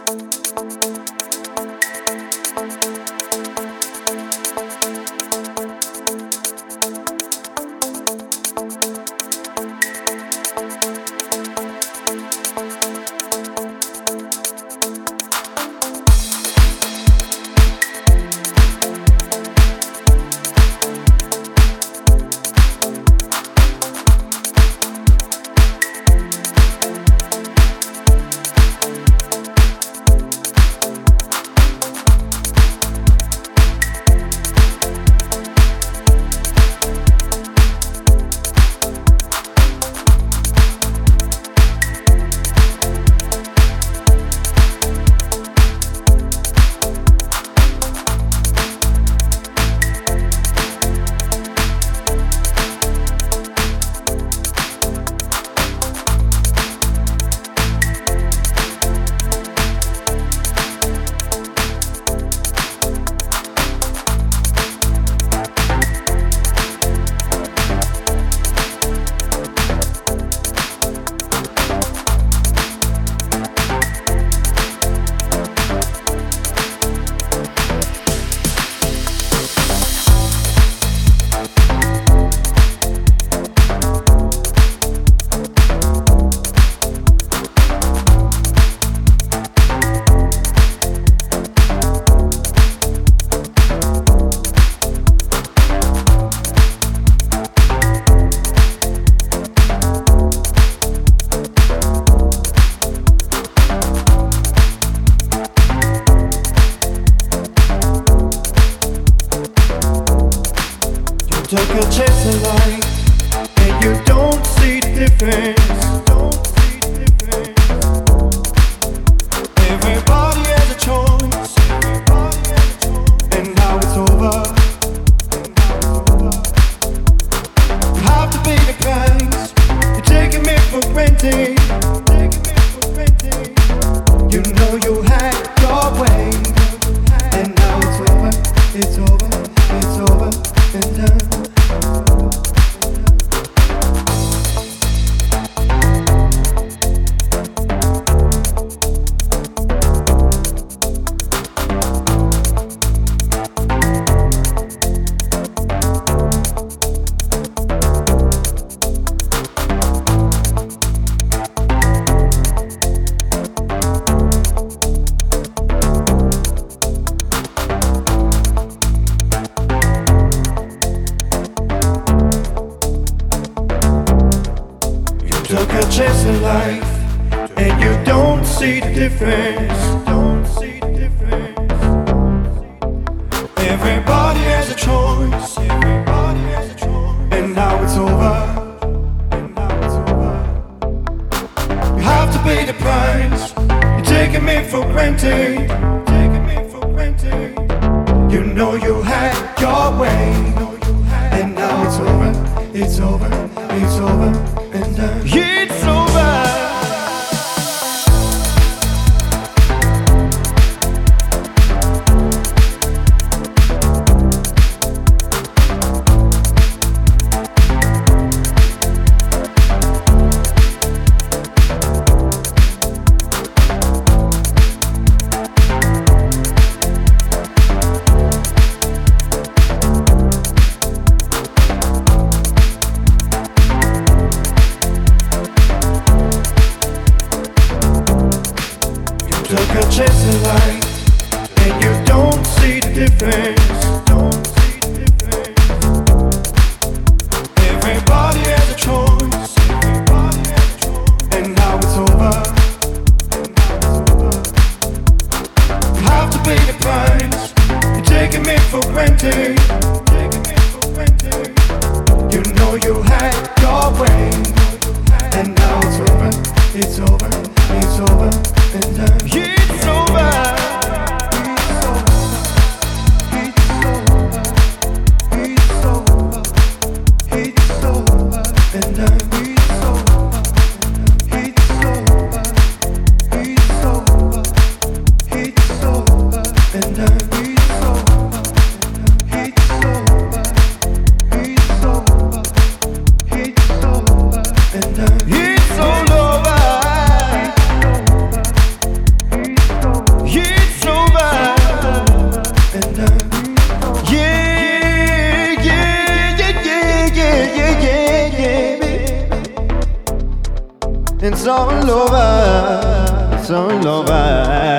Took a chance in life, and you don't see the difference. Everybody has a choice, and now it's over. You have to pay the price. You're taking me for granted. You know you had your way, and now it's over. It's over. It's over and done. Took a chance in life, and you don't see the difference. Everybody has a choice, and now it's over. You have to pay the price. You're taking me for granted. You know you had your way, and now it's over. It's over. It's over and done. It's over. Took a chance in life, and you don't see the difference. Everybody has a choice, and now it's over. You have to pay the price. You're taking me for granted. You know you had your way, and now it's over. It's over. It's over and done. It's over. It's over. It's over and done. It's over. It's over. It's over. It's over and done. It's over. It's over. it's all over, it's all over.